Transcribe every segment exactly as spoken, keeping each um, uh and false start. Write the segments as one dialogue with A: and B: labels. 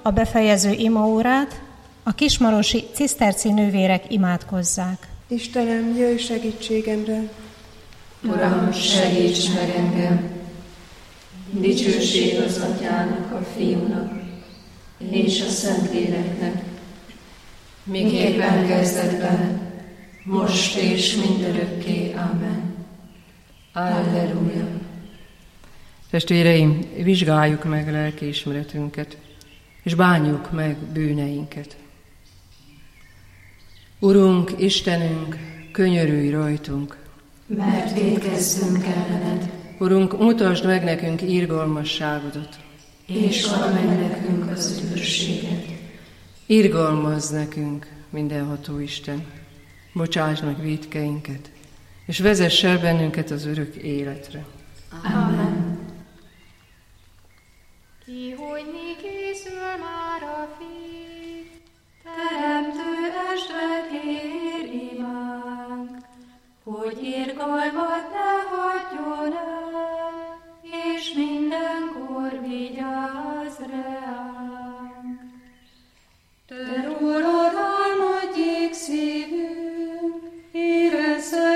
A: a befejező imaórát, a kismarosi ciszterci nővérek imádkozzák.
B: Istenem, jöjj segítségemre!
C: Uram, segíts meg engem! Dicsőség az Atyának, a Fiúnak és a Szentléleknek, miképpen kezdetben, most és mindörökké. Amen. Alleluja.
D: Testvéreim, vizsgáljuk meg lelkiismeretünket, és bánjuk meg bűneinket. Urunk, Istenünk, könyörülj rajtunk,
C: mert vétkezzünk ellened.
D: Urunk, mutasd meg nekünk irgalmasságodat,
C: és add meg nekünk az üdvösséget.
D: Irgalmazz nekünk, mindenható Isten, bocsáss meg vétkeinket, és vezess el bennünket az örök életre.
C: Amen.
E: Kihújni készül már a Fiú, teremtő estre kér imánk, hogy irgalmat ne hagyjon el, és mindenkor vigyázz reánk. Te rólad álmodjék szívünk, érezze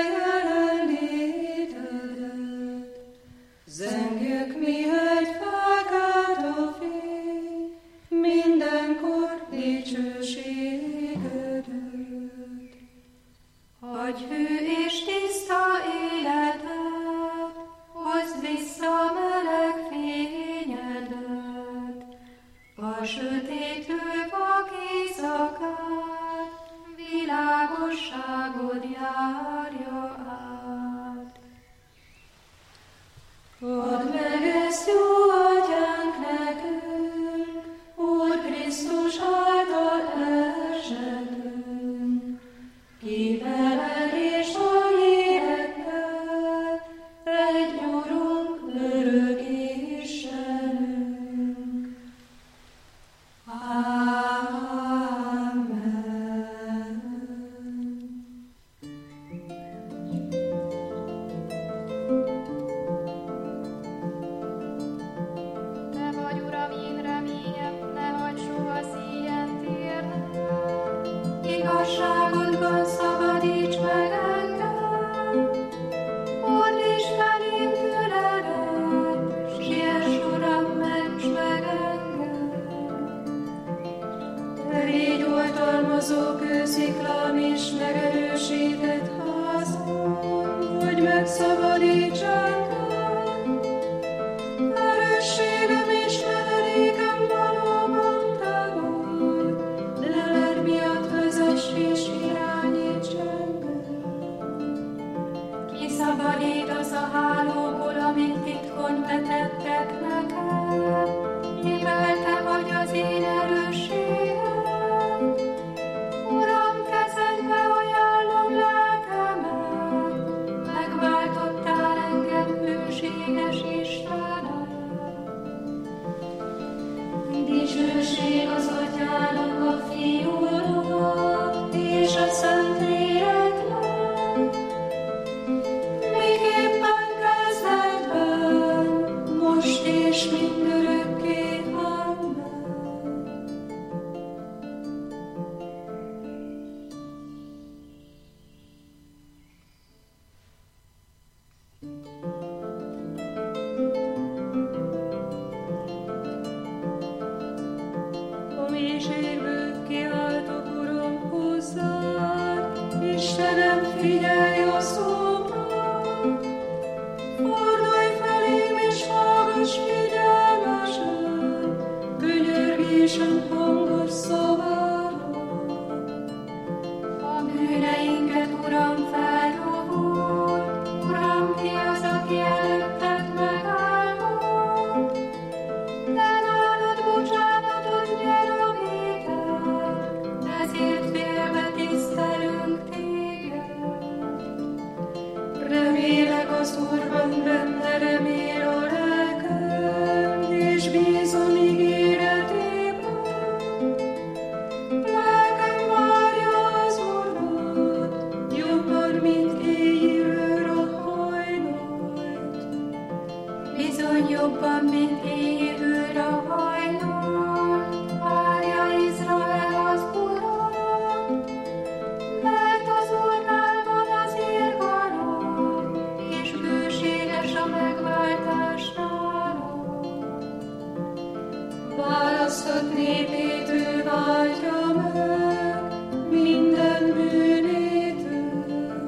E: jelenlétedet. Zengjük mi egy fákát a fény, mindenkor dicsőségedet. Adj hű és tiszta életet, hozd vissza meleg fényedet, a sötétő vak éjszakát, világosságod járja át. Add meg ezt, jó Atyánk, nekünk, Úr Krisztus által esetünk, ki veled és a lélekkel, egy Urunk, örök Istenünk. Amen. Te vagy, Uram, én reményem, ne hagyd soha szíjen térnem. Igazságodban szabadíts meg engem, fordíts felém füledet, siess, Uram, ments meg engem. Te légy oltalmazó kősziklám és megerősített házam, hogy megszabadíts engem. Erősségem és menedékem valóban te vagy, leled miatt vezess és irányíts engem. Kiszabadítasz a hálóból, amit titkon vetettek nekem, mivel te vagy az én erősségem. Uram, kezedbe ajánlom lelkemet, megváltottál engem, hűséges Istenem. Dicsőség az Atyának, a Fiúnak és a Szentléleknek, miképpen kezdetben, most és mindörökké. Amen. A mélységből kiáltó
C: választott népét ő váltja meg, minden bűnétől.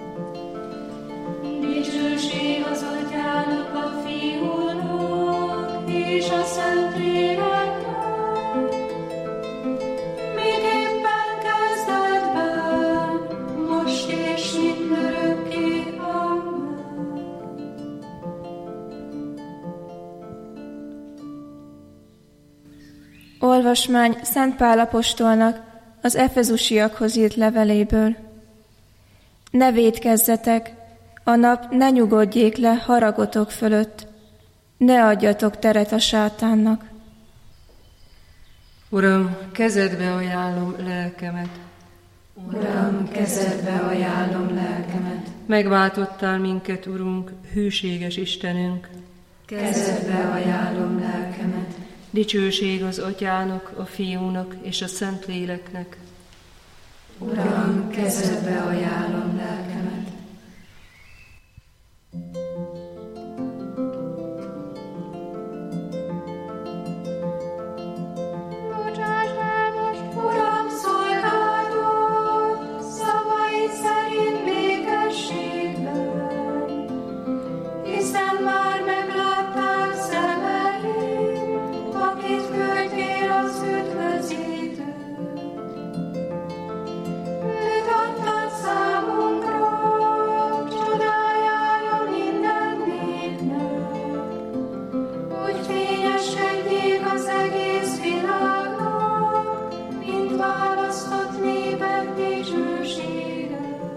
C: Dicsőség az Atyának, a Fiúnak és a Szentléleknek, miképpen kezdetben, most és mindörökké. Amen.
F: Olvasmány Szent Pál apostolnak az efezusiakhoz írt leveléből. Ne vétkezzetek, a nap ne nyugodjék le haragotok fölött, ne adjatok teret a sátánnak.
D: Uram, kezedbe ajánlom lelkemet.
C: Uram, kezedbe ajánlom lelkemet.
D: Megváltottál minket, Urunk, hűséges Istenünk.
C: Kezedbe ajánlom lelkemet.
D: Dicsőség az Atyának, a Fiúnak és a Szentléleknek.
C: Uram, kezedbe ajánlom lelkemet.
E: Bocsásd el most,
C: Uram, szolgálatot szavaid szerint békességben, hiszen már meglátták szemeim, akit küldtél az üdvözítőt. Őt adtad számunkra, csodájára minden népnek, hogy fényeskedjék az egész világnak, mint választott népek dicsősége.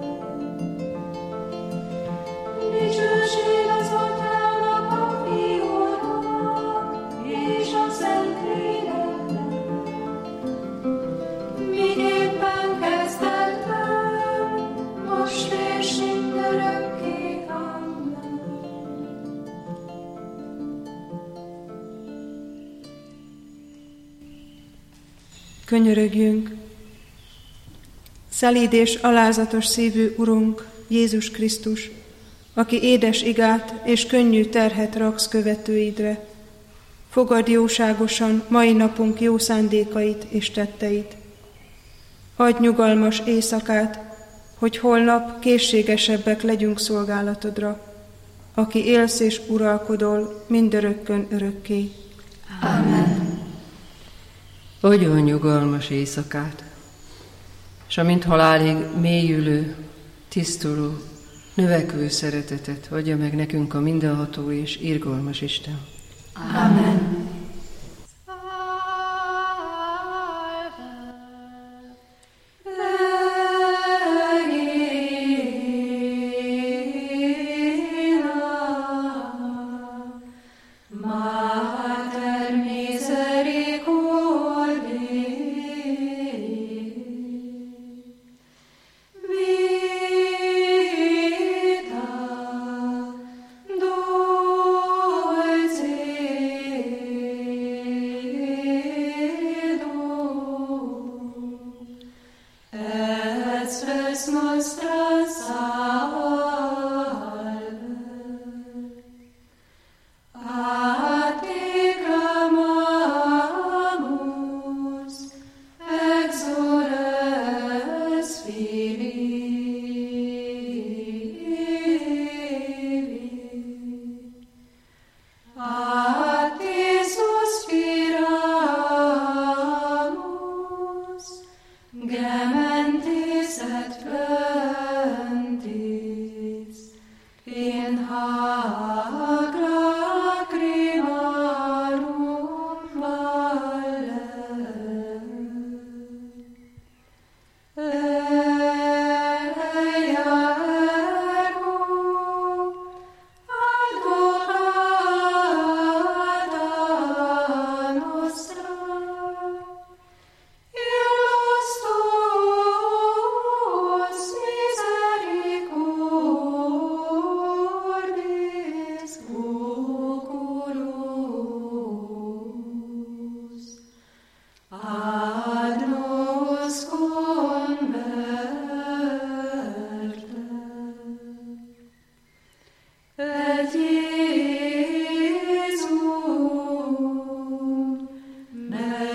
C: Dicsőség az Atyának, a Fiúnak és a Szentléleknek, miképpen kezdetben, most és mindörökké. Amen.
B: Könyörögjünk! Szelíd és alázatos szívű Urunk, Jézus Krisztus, aki édes igát és könnyű terhet raksz követőidre, fogadd jóságosan mai napunk jó szándékait és tetteit. Adj nyugalmas éjszakát, hogy holnap készségesebbek legyünk szolgálatodra, aki élsz és uralkodol mindörökkön örökké.
C: Amen.
D: Adjon nyugalmas éjszakát, s amint halálig mélyülő, tisztuló, növekvő szeretetet adja meg nekünk a mindenható és irgalmas Isten.
C: Amen. Jézus,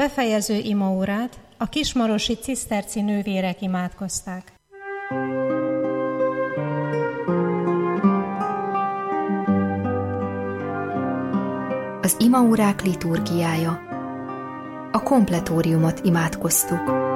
A: befejező imaórát a kismarosi ciszterci nővérek imádkozták.
G: Az imaórák liturgiája. A kompletóriumot imádkoztuk.